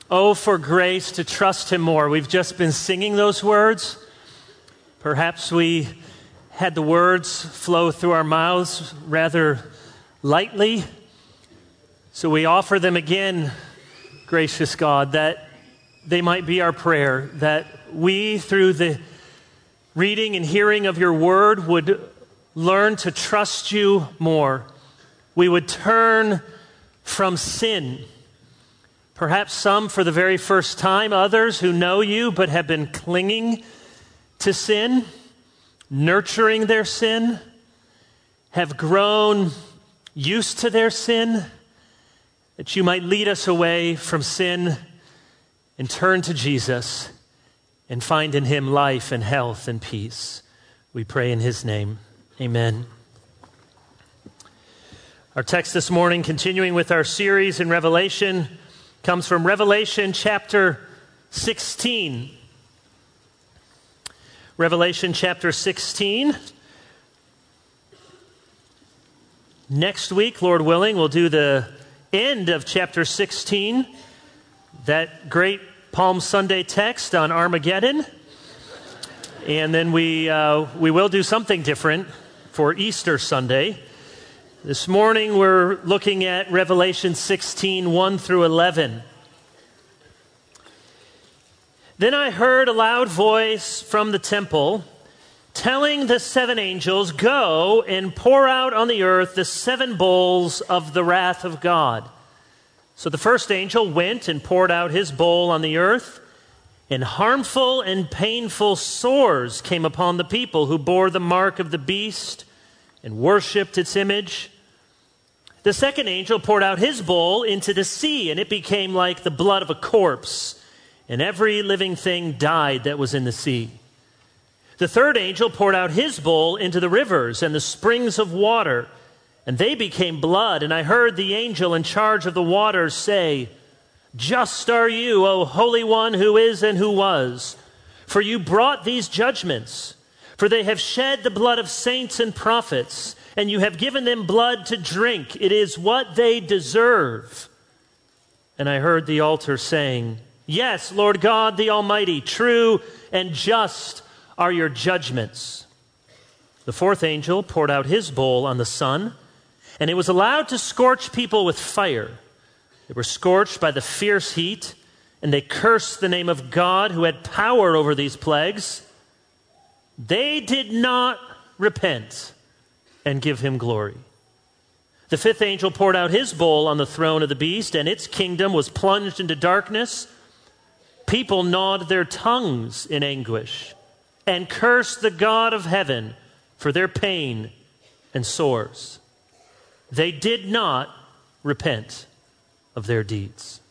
Oh, for grace to trust him more. We've just been singing those words. Perhaps we had the words flow through our mouths rather lightly. So we offer them again, gracious God, that they might be our prayer, that we, through the reading and hearing of your word, would learn to trust you more. We would turn from sin. Perhaps some for the very first time, others who know you but have been clinging to sin, nurturing their sin, have grown used to their sin, that you might lead us away from sin and turn to Jesus and find in him life and health and peace. We pray in his name. Amen. Our text this morning, continuing with our series in Revelation, comes from Revelation chapter 16. Revelation chapter 16. Next week, Lord willing, we'll do the end of chapter 16, that great Palm Sunday text on Armageddon. And then we will do something different for Easter Sunday. This morning we're looking at Revelation 16, 1 through 11. Then I heard a loud voice from the temple telling the seven angels, "Go and pour out on the earth the seven bowls of the wrath of God." So the first angel went and poured out his bowl on the earth, and harmful and painful sores came upon the people who bore the mark of the beast and worshipped its image. The second angel poured out his bowl into the sea, and it became like the blood of a corpse, and every living thing died that was in the sea. The third angel poured out his bowl into the rivers and the springs of water, and they became blood. And I heard the angel in charge of the waters say, "Just are you, O Holy One, who is and who was, for you brought these judgments. For they have shed the blood of saints and prophets, and you have given them blood to drink. It is what they deserve." And I heard the altar saying, "Yes, Lord God, the Almighty, true and just are your judgments." The fourth angel poured out his bowl on the sun, and it was allowed to scorch people with fire. They were scorched by the fierce heat, and they cursed the name of God who had power over these plagues. They did not repent and give him glory. The fifth angel poured out his bowl on the throne of the beast, and its kingdom was plunged into darkness. People gnawed their tongues in anguish and cursed the God of heaven for their pain and sores. They did not repent of their deeds.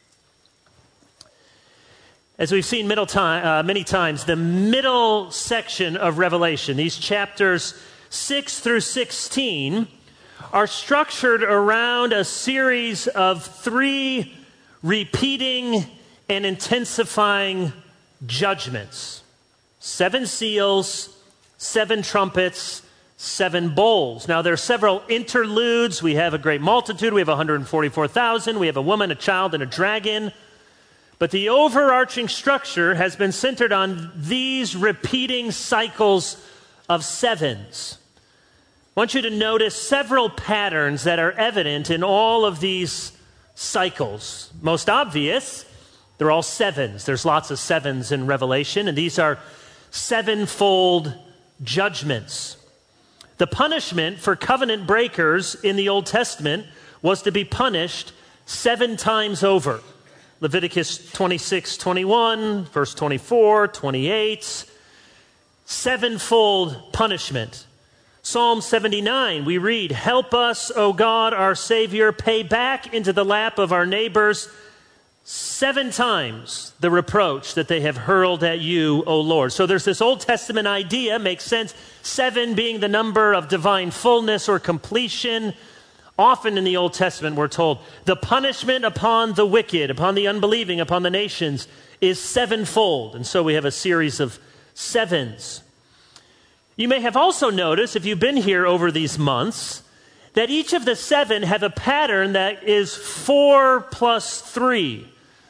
As we've seen many times, the middle section of Revelation, these chapters 6 through 16, are structured around a series of three repeating and intensifying judgments. 7 seals, 7 trumpets, 7 bowls. Now, there are several interludes. We have a great multitude. We have 144,000. We have a woman, a child, and a dragon. But the overarching structure has been centered on these repeating cycles of sevens. I want you to notice several patterns that are evident in all of these cycles. Most obvious, they're all sevens. There's lots of sevens in Revelation, and these are sevenfold judgments. The punishment for covenant breakers in the Old Testament was to be punished 7 times over. Leviticus 26:21, verse 24, 28, sevenfold punishment. Psalm 79, we read, "Help us, O God, our Savior, pay back into the lap of our neighbors 7 times the reproach that they have hurled at you, O Lord." So there's this Old Testament idea, makes sense, 7 being the number of divine fullness or completion. Often in the Old Testament, we're told, the punishment upon the wicked, upon the unbelieving, upon the nations is sevenfold. And so we have a series of sevens. You may have also noticed, if you've been here over these months, that each of the 7 have a pattern that is 4 plus 3.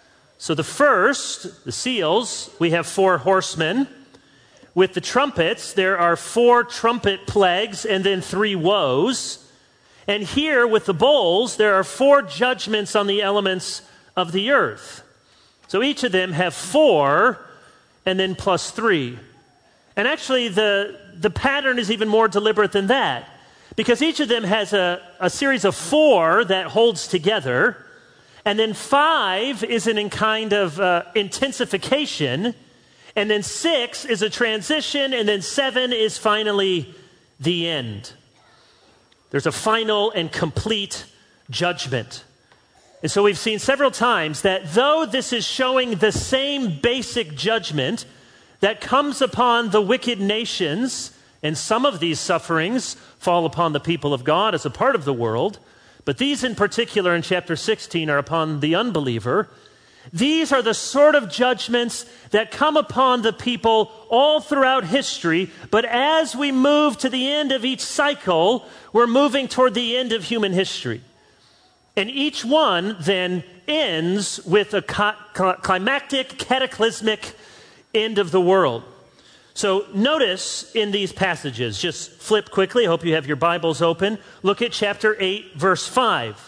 So the first, the seals, we have 4 horsemen. With the trumpets, there are 4 trumpet plagues and then 3 woes. And here with the bowls, there are 4 judgments on the elements of the earth. So each of them have 4 and then plus 3. And actually the pattern is even more deliberate than that, because each of them has a series of 4 that holds together, and then 5 is in kind of intensification, and then 6 is a transition, and then 7 is finally the end. There's a final and complete judgment. And so we've seen several times that though this is showing the same basic judgment that comes upon the wicked nations, and some of these sufferings fall upon the people of God as a part of the world, but these in particular in chapter 16 are upon the unbeliever. These are the sort of judgments that come upon the people all throughout history, but as we move to the end of each cycle, we're moving toward the end of human history. And each one then ends with a climactic, cataclysmic end of the world. So notice in these passages, just flip quickly, I hope you have your Bibles open. Look at chapter 8, verse 5.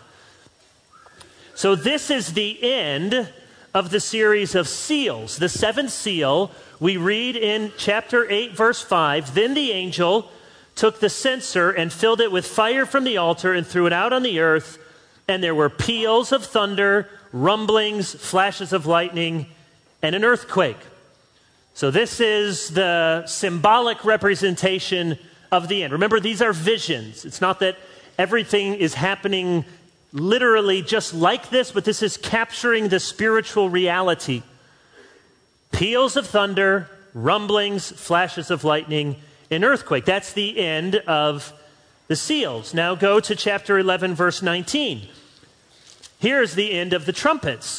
So this is the end of the series of seals. The 7th seal, we read in chapter 8, verse 5, "Then the angel took the censer and filled it with fire from the altar and threw it out on the earth, and there were peals of thunder, rumblings, flashes of lightning, and an earthquake." So this is the symbolic representation of the end. Remember, these are visions. It's not that everything is happening literally just like this, but this is capturing the spiritual reality. Peals of thunder, rumblings, flashes of lightning, an earthquake. That's the end of the seals. Now go to chapter 11, verse 19. Here's the end of the trumpets.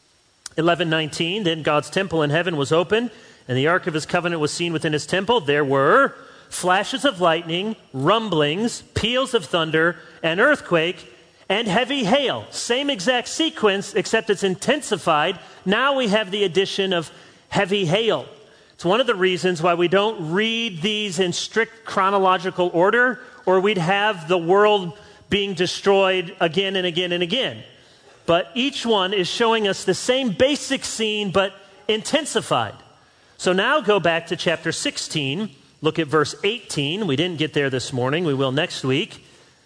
11:19, "Then God's temple in heaven was opened, and the ark of his covenant was seen within his temple. There were flashes of lightning, rumblings, peals of thunder, an earthquake, and heavy hail." Same exact sequence, except it's intensified. Now we have the addition of heavy hail. It's one of the reasons why we don't read these in strict chronological order, or we'd have the world being destroyed again and again and again. But each one is showing us the same basic scene, but intensified. So now go back to chapter 16. Look at verse 18. We didn't get there this morning. We will next week.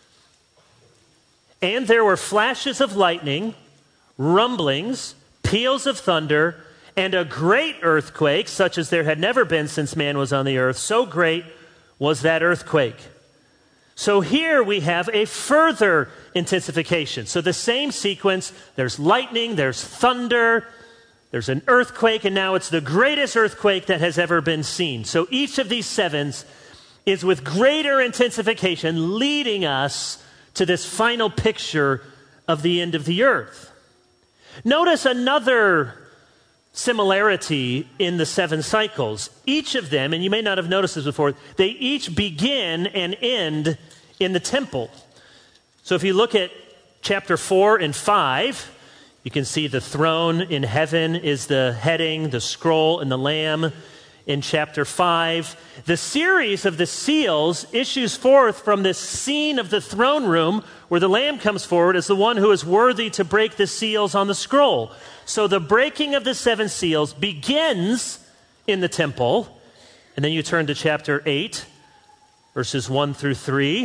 "And there were flashes of lightning, rumblings, peals of thunder, and a great earthquake, such as there had never been since man was on the earth. So great was that earthquake." So here we have a further intensification. So the same sequence, there's lightning, there's thunder, there's an earthquake, and now it's the greatest earthquake that has ever been seen. So each of these 7s is with greater intensification, leading us to this final picture of the end of the earth. Notice another similarity in the 7 cycles. Each of them, and you may not have noticed this before, they each begin and end in the temple. So if you look at chapter 4 and 5, you can see the throne in heaven is the heading, the scroll, and the Lamb in chapter 5. The series of the seals issues forth from this scene of the throne room where the Lamb comes forward as the one who is worthy to break the seals on the scroll. So the breaking of the 7 seals begins in the temple. And then you turn to chapter 8, verses 1 through 3.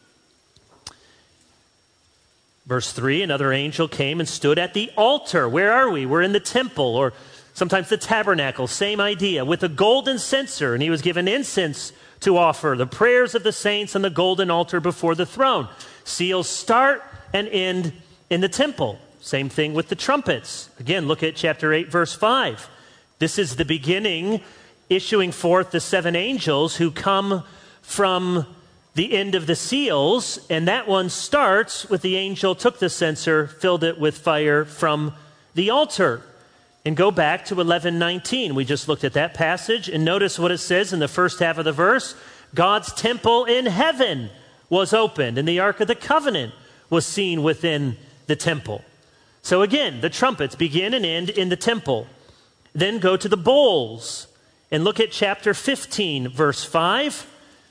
Verse 3, "Another angel came and stood at the altar." Where are we? We're in the temple, or sometimes the tabernacle, same idea, "with a golden censer, and he was given incense to offer, the prayers of the saints on the golden altar before the throne." Seals start and end in the temple. Same thing with the trumpets. Again, look at chapter 8, verse 5. This is the beginning, issuing forth the 7 angels who come from the end of the seals, and that one starts with the angel took the censer, filled it with fire from the altar. And go back to 11:19. We just looked at that passage, and notice what it says in the first half of the verse. "God's temple in heaven was opened, and the Ark of the Covenant was seen within the temple." So again, the trumpets begin and end in the temple. Then go to the bowls and look at chapter 15, verse 5.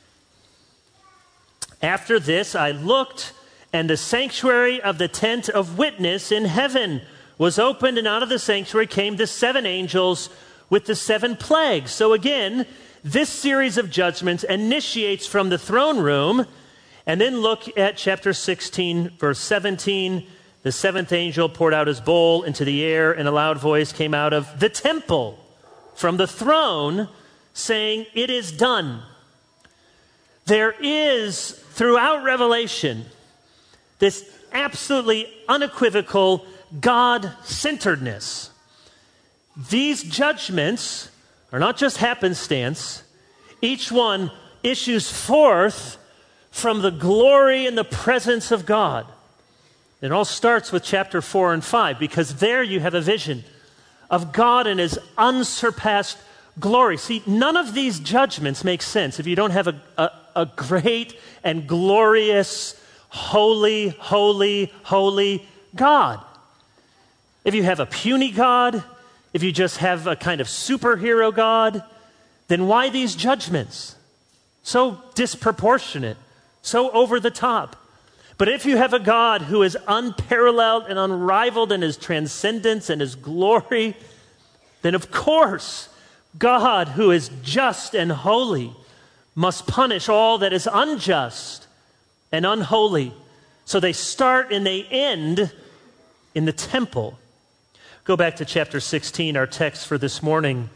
After this, I looked, and the sanctuary of the tent of witness in heaven was opened, and out of the sanctuary came the 7 angels with the 7 plagues. So again, this series of judgments initiates from the throne room. And then look at chapter 16, verse 17. The 7th angel poured out his bowl into the air, and a loud voice came out of the temple from the throne saying, "It is done." There is, throughout Revelation, this absolutely unequivocal God-centeredness. These judgments are not just happenstance. Each one issues forth from the glory and the presence of God. It all starts with chapter 4 and 5, because there you have a vision of God in his unsurpassed glory. See, none of these judgments make sense if you don't have a great and glorious, holy, holy, holy God. If you have a puny God, if you just have a kind of superhero God, then why these judgments? So disproportionate, so over the top. But if you have a God who is unparalleled and unrivaled in his transcendence and his glory, then of course, God, who is just and holy, must punish all that is unjust and unholy. So they start and they end in the temple. Go back to chapter 16, our text for this morning.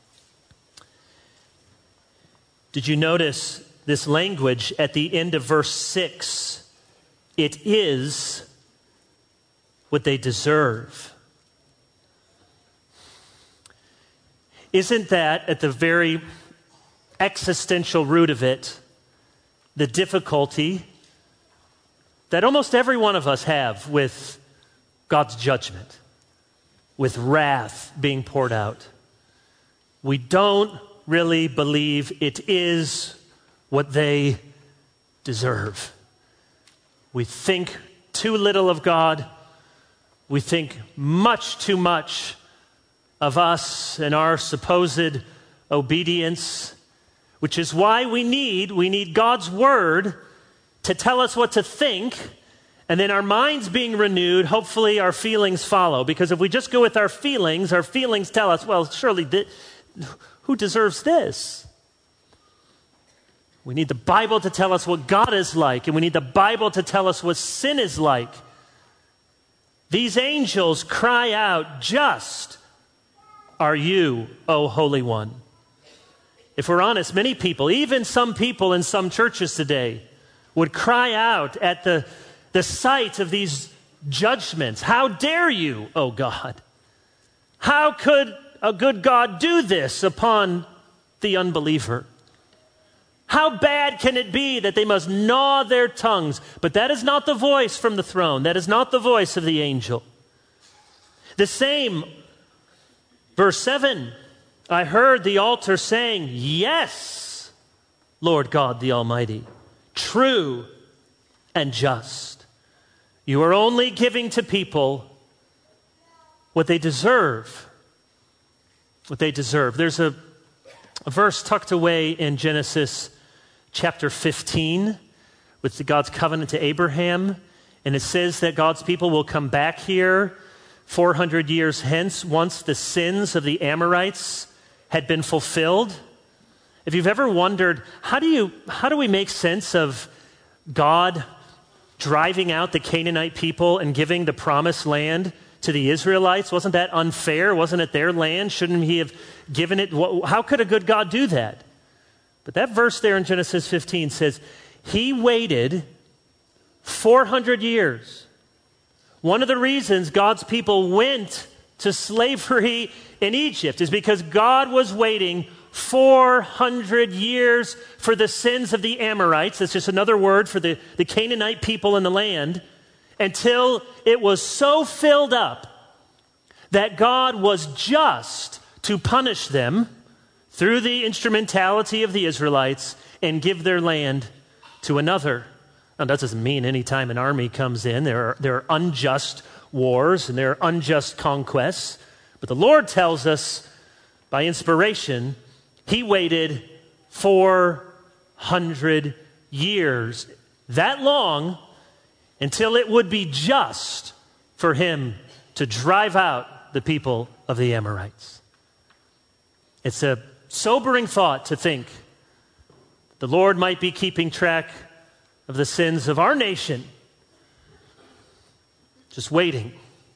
Did you notice this language at the end of verse 6? It is what they deserve. Isn't that at the very existential root of it, the difficulty that almost every one of us have with God's judgment, with wrath being poured out? We don't really believe it is what they deserve. We think too little of God. We think much too much of us and our supposed obedience, which is why we need God's word to tell us what to think, and then our minds being renewed, hopefully our feelings follow. Because if we just go with our feelings tell us, well, surely who deserves this? We need the Bible to tell us what God is like, and we need the Bible to tell us what sin is like. These angels cry out, "Just are you, O Holy One." If we're honest, many people, even some people in some churches today, would cry out at the sight of these judgments, "How dare you, O God? How could a good God do this upon the unbeliever? How bad can it be that they must gnaw their tongues?" But that is not the voice from the throne. That is not the voice of the angel. The same, verse 7, I heard the altar saying, "Yes, Lord God the Almighty, true and just. You are only giving to people what they deserve." What they deserve. There's a verse tucked away in Genesis chapter 15 with God's covenant to Abraham. And it says that God's people will come back here 400 years hence once the sins of the Amorites had been fulfilled. If you've ever wondered, how do we make sense of God driving out the Canaanite people and giving the promised land to the Israelites? Wasn't that unfair? Wasn't it their land? Shouldn't he have given it? How could a good God do that? But that verse there in Genesis 15 says, he waited 400 years. One of the reasons God's people went to slavery in Egypt is because God was waiting 400 years for the sins of the Amorites. That's just another word for the Canaanite people in the land, until it was so filled up that God was just to punish them through the instrumentality of the Israelites and give their land to another. Now, that doesn't mean any time an army comes in, there are unjust wars and their unjust conquests. But the Lord tells us by inspiration, he waited 400 years, that long, until it would be just for him to drive out the people of the Amorites. It's a sobering thought to think the Lord might be keeping track of the sins of our nation, just waiting.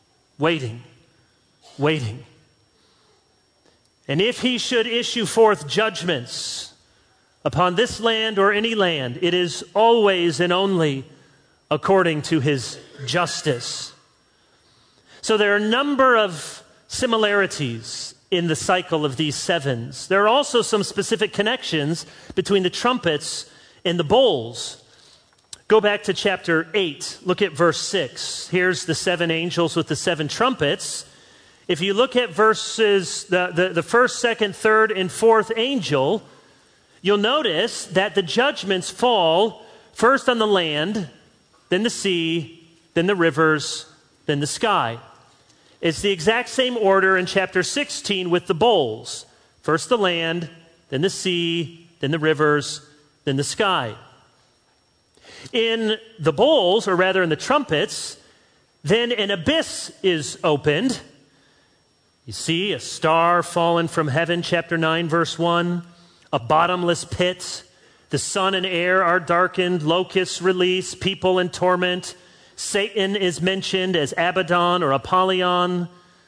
And if he should issue forth judgments upon this land or any land, it is always and only according to his justice. So there are a number of similarities in the cycle of these sevens. There are also some specific connections between the trumpets and the bowls. Go back to chapter 8. Look at verse 6. Here's the seven angels with the seven trumpets. If you look at verses, the first, second, third, and fourth angel, you'll notice that the judgments fall first on the land, then the sea, then the rivers, then the sky. It's the exact same order in chapter 16 with the bowls. First the land, then the sea, then the rivers, then the sky. In the bowls, or rather in the trumpets, then an abyss is opened. You see a star fallen from heaven, chapter 9, verse 1, a bottomless pit. The sun and air are darkened, locusts release, people in torment. Satan is mentioned as Abaddon or Apollyon.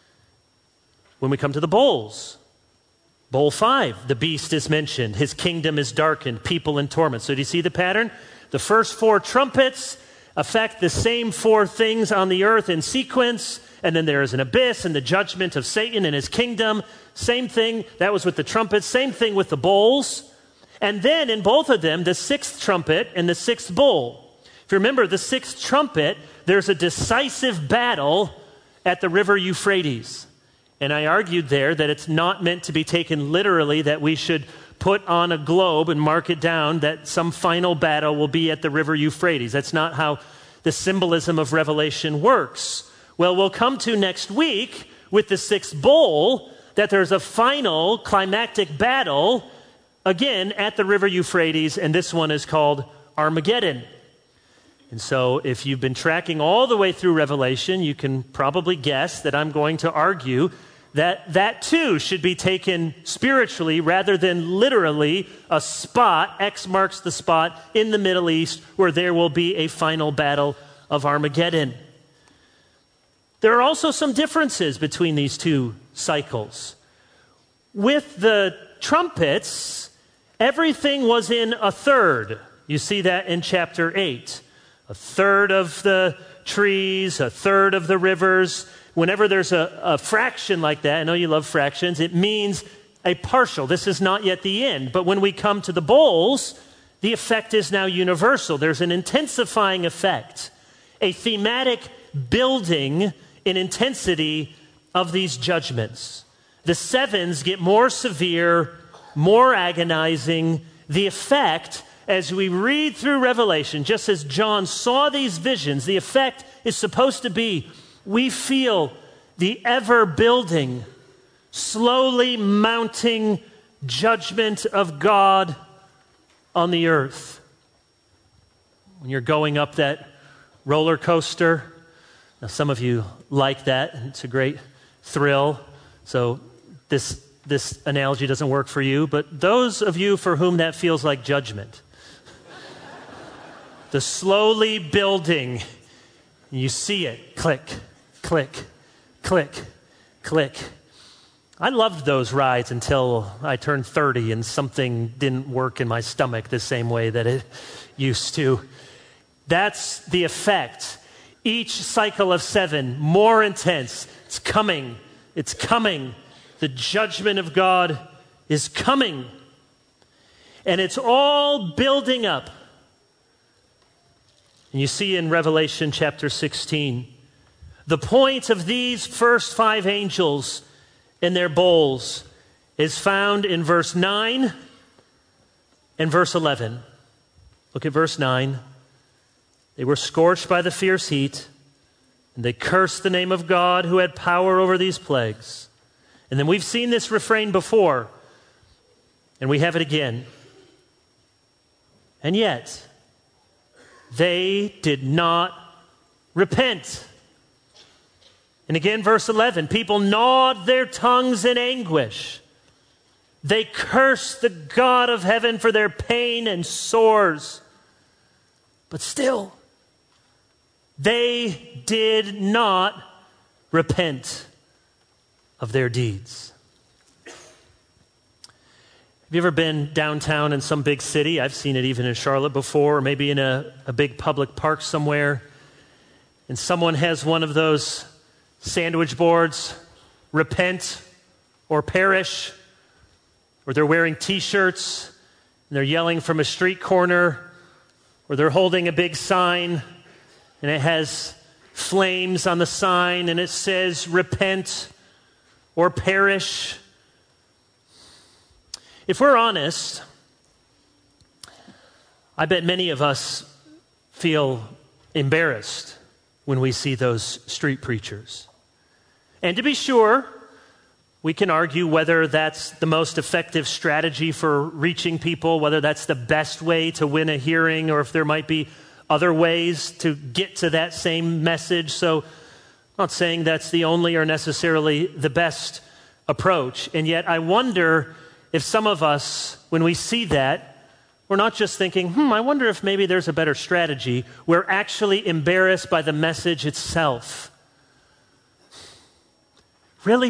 When we come to the bowls, bowl 5, the beast is mentioned. His kingdom is darkened, people in torment. So do you see the pattern? The first 4 trumpets affect the same 4 things on the earth in sequence. And then there is an abyss and the judgment of Satan and his kingdom. Same thing, that was with the trumpets. Same thing with the bowls. And then in both of them, the 6th trumpet and the 6th bowl. If you remember the 6th trumpet, there's a decisive battle at the river Euphrates. And I argued there that it's not meant to be taken literally, that we should put on a globe and mark it down that some final battle will be at the river Euphrates. That's not how the symbolism of Revelation works. Well, we'll come to next week with the 6th bowl that there's a final climactic battle again at the river Euphrates, and this one is called Armageddon. And so if you've been tracking all the way through Revelation, you can probably guess that I'm going to argue that that too should be taken spiritually rather than literally a spot, X marks the spot in the Middle East where there will be a final battle of Armageddon. There are also some differences between these two cycles. With the trumpets, everything was in a third. You see that in chapter 8. A third of the trees, a third of the rivers. Whenever there's a fraction like that, I know you love fractions, it means a partial. This is not yet the end. But when we come to the bowls, the effect is now universal. There's an intensifying effect, a thematic building in intensity of these judgments. The sevens get more severe, more agonizing. The effect, as we read through Revelation, just as John saw these visions, the effect is supposed to be, we feel the ever-building, slowly mounting judgment of God on the earth. When you're going up that roller coaster, now some of you like that, and it's a great thrill. So this analogy doesn't work for you, but those of you for whom that feels like judgment, the slowly building, you see it, click, click, click, click. I loved those rides until I turned 30 and something didn't work in my stomach the same way that it used to. That's the effect. Each cycle of 7, more intense. It's coming. It's coming. The judgment of God is coming. And it's all building up. And you see in Revelation chapter 16, the point of these first 5 angels in their bowls is found in verse 9 and verse 11. Look at verse 9. They were scorched by the fierce heat. And they cursed the name of God who had power over these plagues. And then we've seen this refrain before, and we have it again. And yet, they did not repent. And again, verse 11, people gnawed their tongues in anguish. They cursed the God of heaven for their pain and sores. But still, they did not repent of their deeds. Have you ever been downtown in some big city? I've seen it even in Charlotte before, or maybe in a big public park somewhere, and someone has one of those sandwich boards, repent or perish, or they're wearing t-shirts and they're yelling from a street corner, or they're holding a big sign and it has flames on the sign and it says repent or perish. If we're honest, I bet many of us feel embarrassed when we see those street preachers. And to be sure, we can argue whether that's the most effective strategy for reaching people, whether that's the best way to win a hearing, or if there might be other ways to get to that same message. So I'm not saying that's the only or necessarily the best approach. And yet I wonder if some of us, when we see that, we're not just thinking, I wonder if maybe there's a better strategy. We're actually embarrassed by the message itself. Really?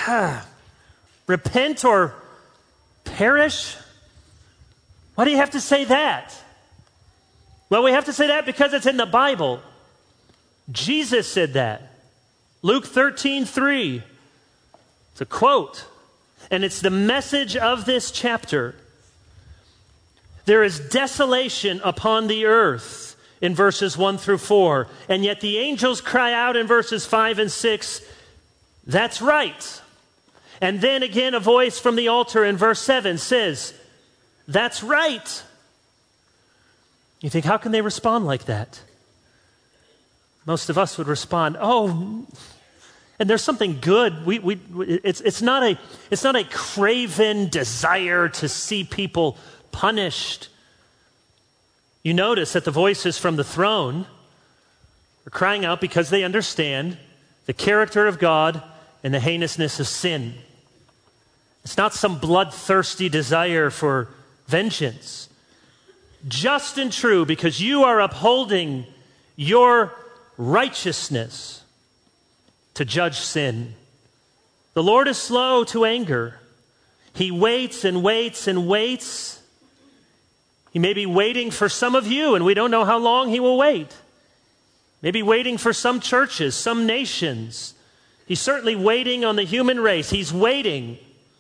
Repent or perish? Why do you have to say that? Well, we have to say that because it's in the Bible. Jesus said that. Luke 13:3. It's a quote. And it's the message of this chapter. There is desolation upon the earth in verses 1 through 4. And yet the angels cry out in verses 5 and 6, that's right. And then again a voice from the altar in verse 7 says, that's right. You think, how can they respond like that? Most of us would respond, and there's something good. It's not a craven desire to see people punished. You notice that the voices from the throne are crying out because they understand the character of God and the heinousness of sin. It's not some bloodthirsty desire for vengeance. Just and true, because you are upholding your righteousness to judge sin. The Lord is slow to anger. He waits and waits and waits. He may be waiting for some of you, and we don't know how long he will wait. Maybe waiting for some churches, some nations. He's certainly waiting on the human race. He's waiting.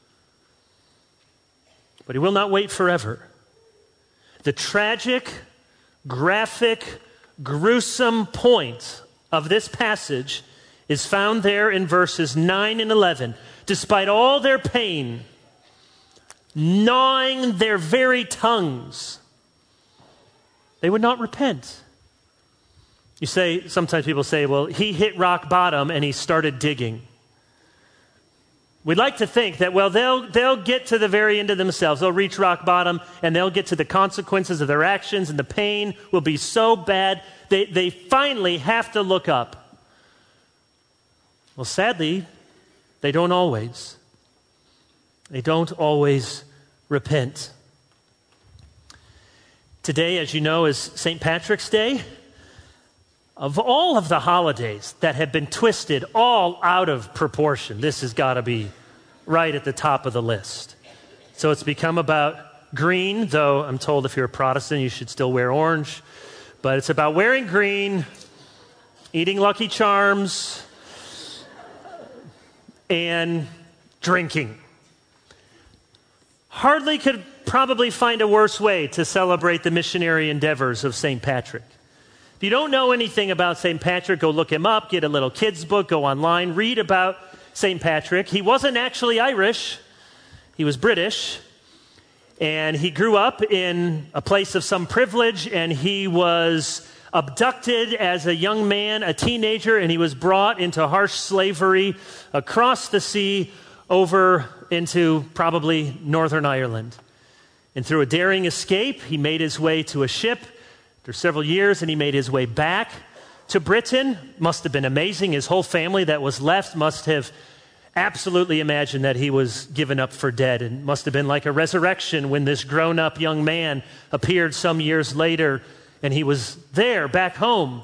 But he will not wait forever. The tragic, graphic, gruesome point of this passage is found there in verses 9 and 11. Despite all their pain, gnawing their very tongues, they would not repent. You say, sometimes people say, well, he hit rock bottom and he started digging. We'd like to think that, well, they'll get to the very end of themselves. They'll reach rock bottom and they'll get to the consequences of their actions, and the pain will be so bad they finally have to look up. Well, sadly, they don't always. They don't always repent. Today, as you know, is St. Patrick's Day. Of all of the holidays that have been twisted all out of proportion, this has got to be right at the top of the list. So it's become about green, though I'm told if you're a Protestant, you should still wear orange. But it's about wearing green, eating Lucky Charms, and drinking. Hardly could probably find a worse way to celebrate the missionary endeavors of St. Patrick. If you don't know anything about St. Patrick, go look him up, get a little kid's book, go online, read about St. Patrick. He wasn't actually Irish. He was British. And he grew up in a place of some privilege, and he was abducted as a young man, a teenager, and he was brought into harsh slavery across the sea over into probably Northern Ireland. And through a daring escape, he made his way to a ship after several years, and he made his way back to Britain. Must have been amazing. His whole family that was left must have absolutely imagined that he was given up for dead, and must have been like a resurrection when this grown-up young man appeared some years later, and he was there, back home.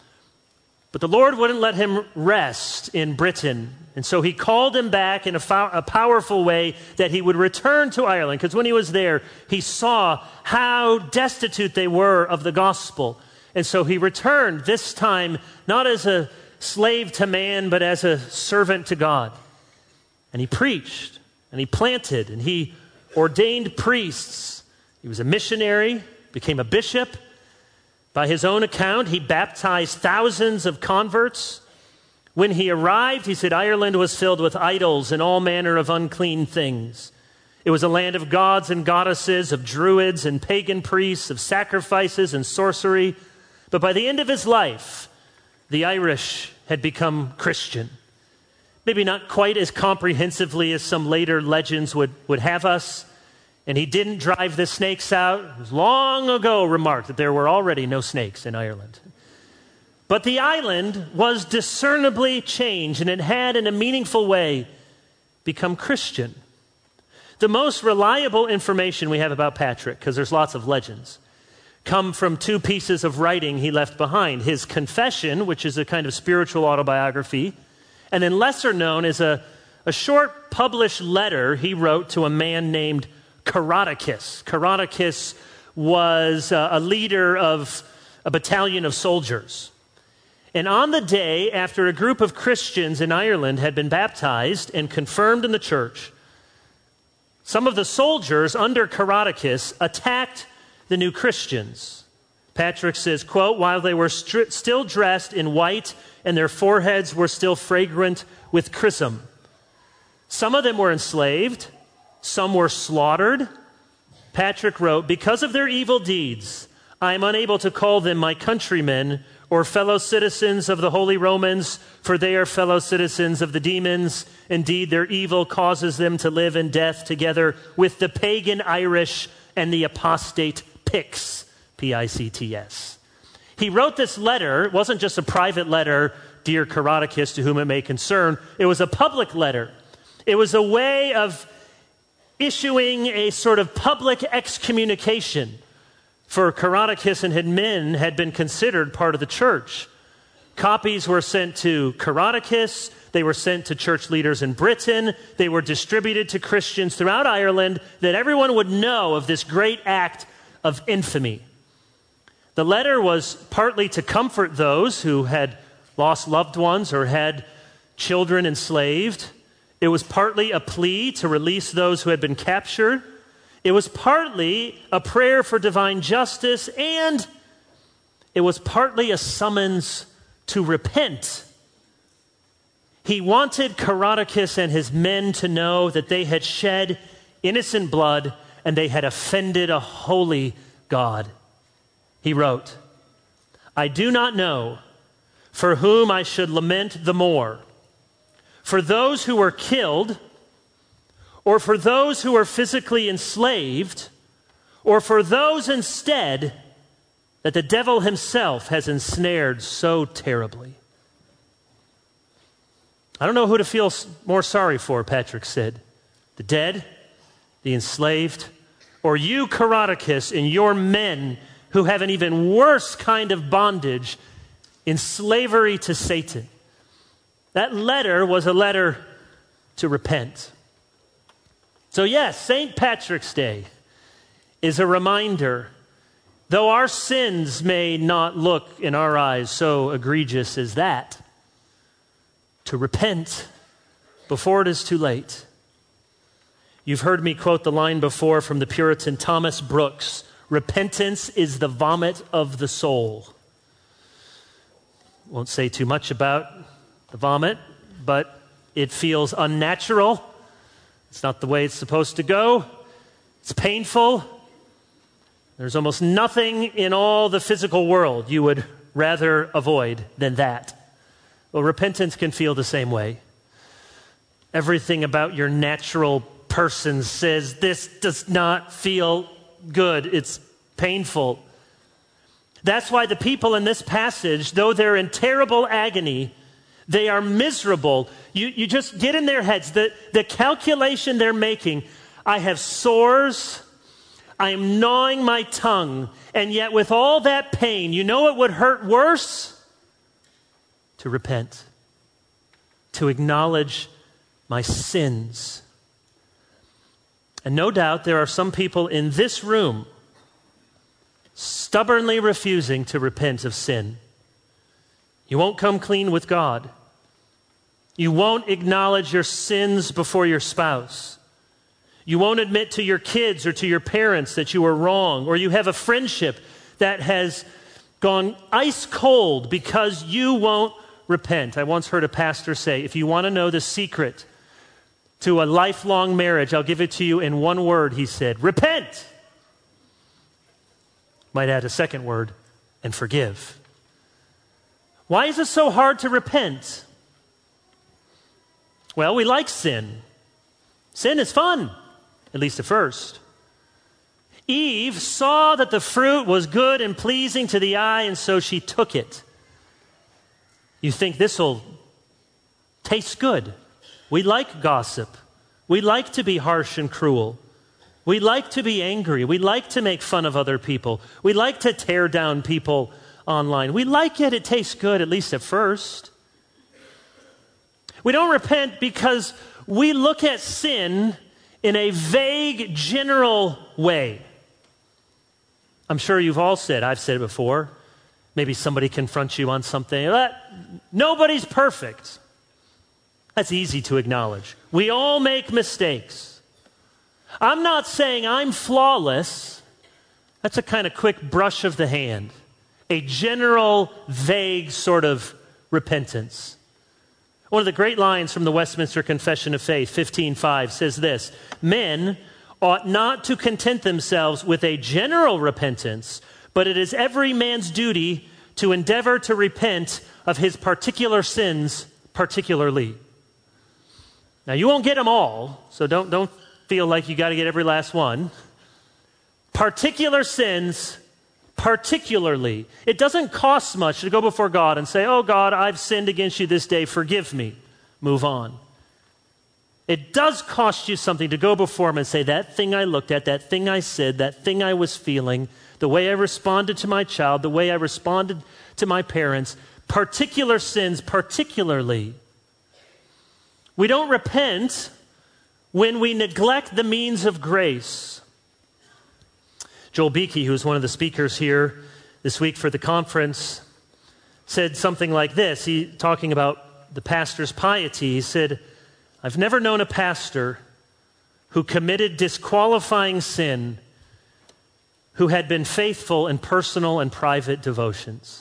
But the Lord wouldn't let him rest in Britain, and so he called him back in a powerful way that he would return to Ireland, because when he was there, he saw how destitute they were of the gospel. And so he returned, this time not as a slave to man, but as a servant to God. And he preached, and he planted, and he ordained priests. He was a missionary, became a bishop. By his own account, he baptized thousands of converts. When he arrived, he said Ireland was filled with idols and all manner of unclean things. It was a land of gods and goddesses, of druids and pagan priests, of sacrifices and sorcery. But by the end of his life, the Irish had become Christian. Maybe not quite as comprehensively as some later legends would have us. And he didn't drive the snakes out. It was long ago remarked that there were already no snakes in Ireland. But the island was discernibly changed, and it had, in a meaningful way, become Christian. The most reliable information we have about Patrick, because there's lots of legends, come from two pieces of writing he left behind. His Confession, which is a kind of spiritual autobiography, and then lesser known is a short published letter he wrote to a man named Caroticus. Caroticus was a leader of a battalion of soldiers. And on the day after a group of Christians in Ireland had been baptized and confirmed in the church, some of the soldiers under Caroticus attacked the new Christians. Patrick says, quote, while they were still dressed in white and their foreheads were still fragrant with chrism. Some of them were enslaved, some were slaughtered. Patrick wrote, because of their evil deeds, I am unable to call them my countrymen or fellow citizens of the Holy Romans, for they are fellow citizens of the demons. Indeed, their evil causes them to live in death together with the pagan Irish and the apostate Picts, P-I-C-T-S. He wrote this letter. It wasn't just a private letter, dear Caroticus, to whom it may concern. It was a public letter. It was a way of issuing a sort of public excommunication, for Caroticus and his men had been considered part of the church. Copies were sent to Caroticus. They were sent to church leaders in Britain. They were distributed to Christians throughout Ireland, that everyone would know of this great act of infamy. The letter was partly to comfort those who had lost loved ones or had children enslaved. It was partly a plea to release those who had been captured. It was partly a prayer for divine justice, and it was partly a summons to repent. He wanted Caroticus and his men to know that they had shed innocent blood and they had offended a holy God. He wrote, I do not know for whom I should lament the more, for those who were killed, or for those who are physically enslaved, or for those instead that the devil himself has ensnared so terribly. I don't know who to feel more sorry for, Patrick said. The dead, the enslaved, or you, Caroticus, and your men who have an even worse kind of bondage in slavery to Satan. That letter was a letter to repent. So yes, St. Patrick's Day is a reminder, though our sins may not look in our eyes so egregious as that, to repent before it is too late. You've heard me quote the line before from the Puritan Thomas Brooks, repentance is the vomit of the soul. Won't say too much about the vomit, but it feels unnatural. It's not the way it's supposed to go. It's painful. There's almost nothing in all the physical world you would rather avoid than that. Well, repentance can feel the same way. Everything about your natural person says, this does not feel good. It's painful. That's why the people in this passage, though they're in terrible agony, they are miserable. You just get in their heads. The calculation they're making, I have sores, I am gnawing my tongue, and yet with all that pain, you know it would hurt worse? To repent, to acknowledge my sins. And no doubt there are some people in this room stubbornly refusing to repent of sin. You won't come clean with God. You won't acknowledge your sins before your spouse. You won't admit to your kids or to your parents that you were wrong, or you have a friendship that has gone ice cold because you won't repent. I once heard a pastor say, if you want to know the secret to a lifelong marriage, I'll give it to you in one word, he said, repent. Might add a second word, and forgive. Why is it so hard to repent? Well, we like sin. Sin is fun, at least at first. Eve saw that the fruit was good and pleasing to the eye, and so she took it. You think this will taste good. We like gossip. We like to be harsh and cruel. We like to be angry. We like to make fun of other people. We like to tear down people online. We like it. It tastes good, at least at first. We don't repent because we look at sin in a vague, general way. I'm sure you've all said, I've said it before, maybe somebody confronts you on something. Nobody's perfect. That's easy to acknowledge. We all make mistakes. I'm not saying I'm flawless. That's a kind of quick brush of the hand. A general, vague sort of repentance. One of the great lines from the Westminster Confession of Faith, 15:5, says this: men ought not to content themselves with a general repentance, but it is every man's duty to endeavor to repent of his particular sins particularly. Now, you won't get them all, so don't feel like you got to get every last one. Particular sins particularly. It doesn't cost much to go before God and say, oh God, I've sinned against you this day, forgive me. Move on. It does cost you something to go before him and say, that thing I looked at, that thing I said, that thing I was feeling, the way I responded to my child, the way I responded to my parents, particular sins particularly. We don't repent when we neglect the means of grace. Joel Beakey, who was one of the speakers here this week for the conference, said something like this. He talking about the pastor's piety. He said, I've never known a pastor who committed disqualifying sin who had been faithful in personal and private devotions.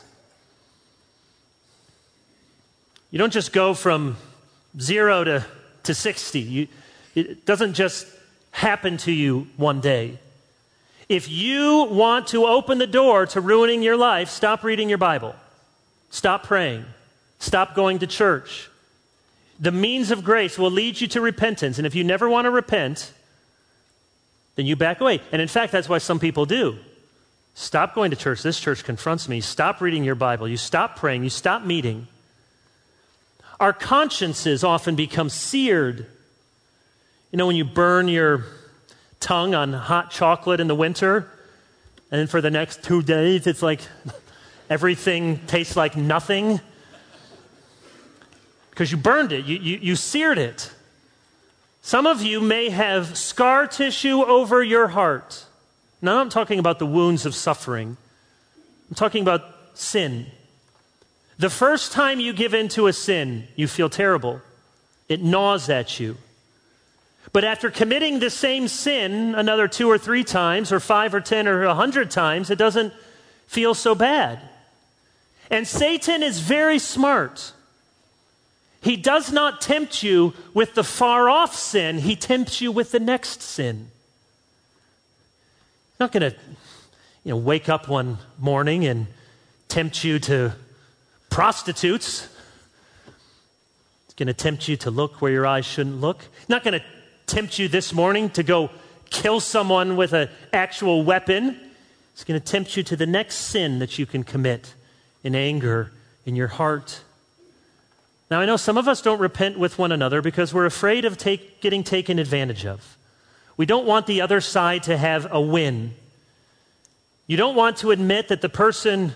You don't just go from 0 to 60. It doesn't just happen to you one day. If you want to open the door to ruining your life, stop reading your Bible. Stop praying. Stop going to church. The means of grace will lead you to repentance. And if you never want to repent, then you back away. And in fact, that's why some people do. Stop going to church. This church confronts me. Stop reading your Bible. You stop praying. You stop meeting. Our consciences often become seared. You know, when you burn your tongue on hot chocolate in the winter, and then for the next 2 days, it's like everything tastes like nothing because you burned it, you seared it. Some of you may have scar tissue over your heart. Now, I'm talking about the wounds of suffering. I'm talking about sin. The first time you give in to a sin, you feel terrible. It gnaws at you. But after committing the same sin another 2 or 3 times, or 5 or 10 or 100 times, it doesn't feel so bad. And Satan is very smart. He does not tempt you with the far-off sin. He tempts you with the next sin. He's not going to, wake up one morning and tempt you to prostitutes. It's going to tempt you to look where your eyes shouldn't look. Not going to tempt you this morning to go kill someone with an actual weapon. It's going to tempt you to the next sin that you can commit in anger in your heart. Now, I know some of us don't repent with one another because we're afraid of getting taken advantage of. We don't want the other side to have a win. You don't want to admit that the person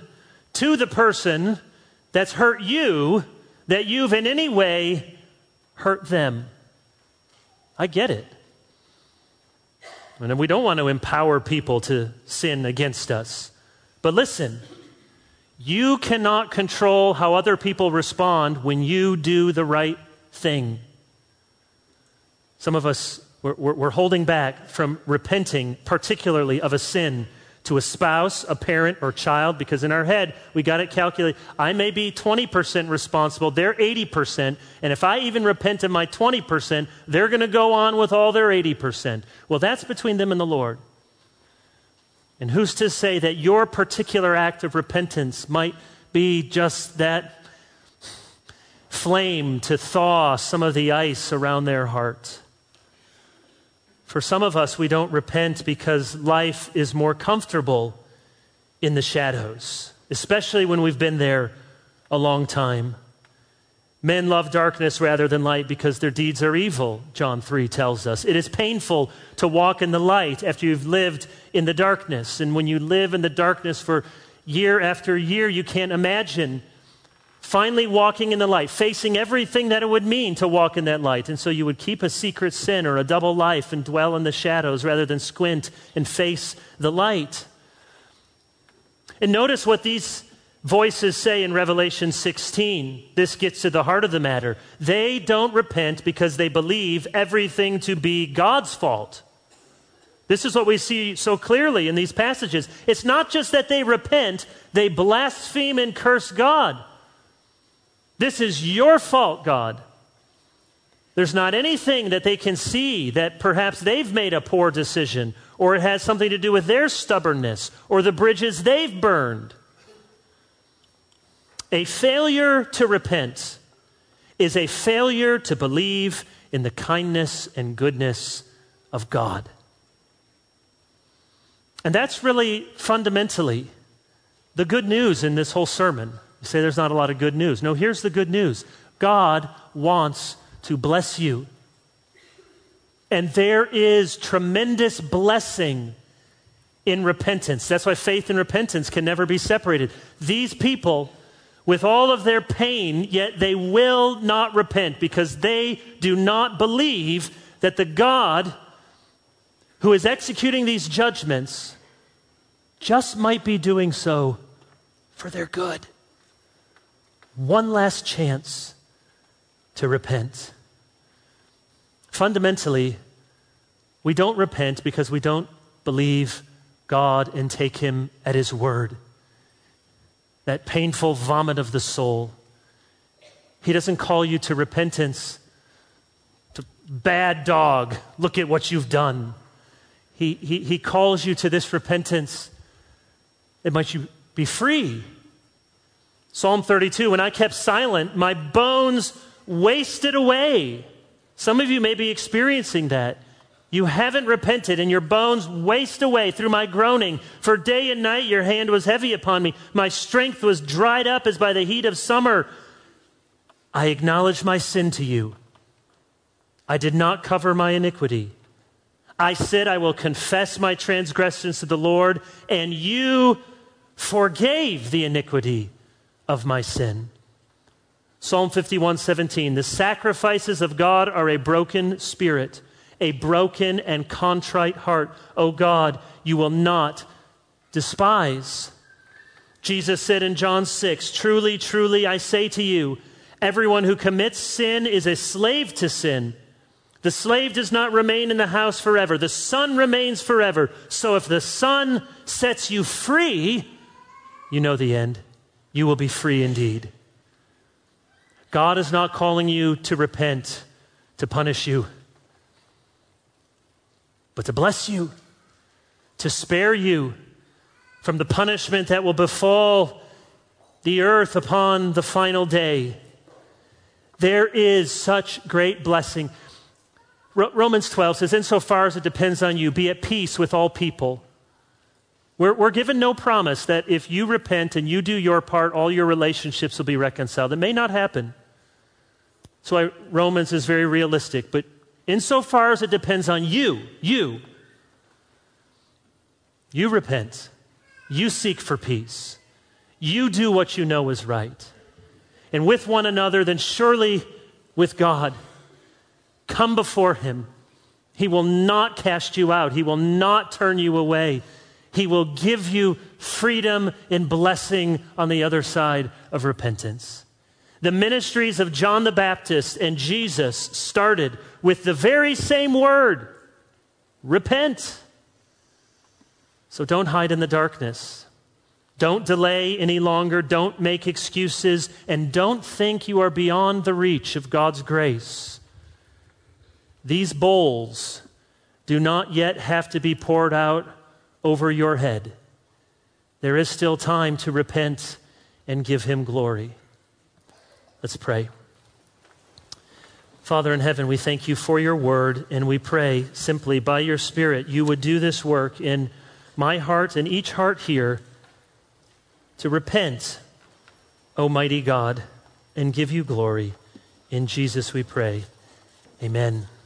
that's hurt you, that you've in any way hurt them. I get it. And we don't want to empower people to sin against us. But listen, you cannot control how other people respond when you do the right thing. Some of us, we're holding back from repenting, particularly of a sin to a spouse, a parent, or child, because in our head, we got it calculated. I may be 20% responsible, they're 80%, and if I even repent of my 20%, they're going to go on with all their 80%. Well, that's between them and the Lord. And who's to say that your particular act of repentance might be just that flame to thaw some of the ice around their heart? For some of us, we don't repent because life is more comfortable in the shadows, especially when we've been there a long time. Men love darkness rather than light because their deeds are evil, John 3 tells us. It is painful to walk in the light after you've lived in the darkness. And when you live in the darkness for year after year, you can't imagine finally walking in the light, facing everything that it would mean to walk in that light. And so you would keep a secret sin or a double life and dwell in the shadows rather than squint and face the light. And notice what these voices say in Revelation 16. This gets to the heart of the matter. They don't repent because they believe everything to be God's fault. This is what we see so clearly in these passages. It's not just that they repent, they blaspheme and curse God. This is your fault, God. There's not anything that they can see that perhaps they've made a poor decision, or it has something to do with their stubbornness, or the bridges they've burned. A failure to repent is a failure to believe in the kindness and goodness of God. And that's really fundamentally the good news in this whole sermon. You say there's not a lot of good news. No, here's the good news. God wants to bless you. And there is tremendous blessing in repentance. That's why faith and repentance can never be separated. These people, with all of their pain, yet they will not repent because they do not believe that the God who is executing these judgments just might be doing so for their good. One last chance to repent. Fundamentally, we don't repent because we don't believe God and take him at his word. That painful vomit of the soul. He doesn't call you to repentance, to bad dog, look at what you've done. He calls you to this repentance that might you be free. Psalm 32, when I kept silent, my bones wasted away. Some of you may be experiencing that. You haven't repented and your bones waste away through my groaning. For day and night your hand was heavy upon me. My strength was dried up as by the heat of summer. I acknowledged my sin to you. I did not cover my iniquity. I said, I will confess my transgressions to the Lord, and you forgave the iniquity of my sin. Psalm 51:17, the sacrifices of God are a broken spirit, a broken and contrite heart. O God, you will not despise. Jesus said in John 6, truly, truly, I say to you, everyone who commits sin is a slave to sin. The slave does not remain in the house forever. The Son remains forever. So if the Son sets you free, you know the end. You will be free indeed. God is not calling you to repent, to punish you, but to bless you, to spare you from the punishment that will befall the earth upon the final day. There is such great blessing. Romans 12 says, insofar as it depends on you, be at peace with all people. We're given no promise that if you repent and you do your part, all your relationships will be reconciled. It may not happen. That's why Romans is very realistic. But insofar as it depends on you repent. You seek for peace. You do what you know is right. And with one another, then surely with God, come before him. He will not cast you out. He will not turn you away. He will give you freedom and blessing on the other side of repentance. The ministries of John the Baptist and Jesus started with the very same word, repent. So don't hide in the darkness. Don't delay any longer. Don't make excuses. And don't think you are beyond the reach of God's grace. These bowls do not yet have to be poured out over your head. There is still time to repent and give him glory. Let's pray. Father in heaven, we thank you for your word, and we pray simply by your Spirit you would do this work in my heart and each heart here to repent, Almighty God, and give you glory. In Jesus we pray. Amen.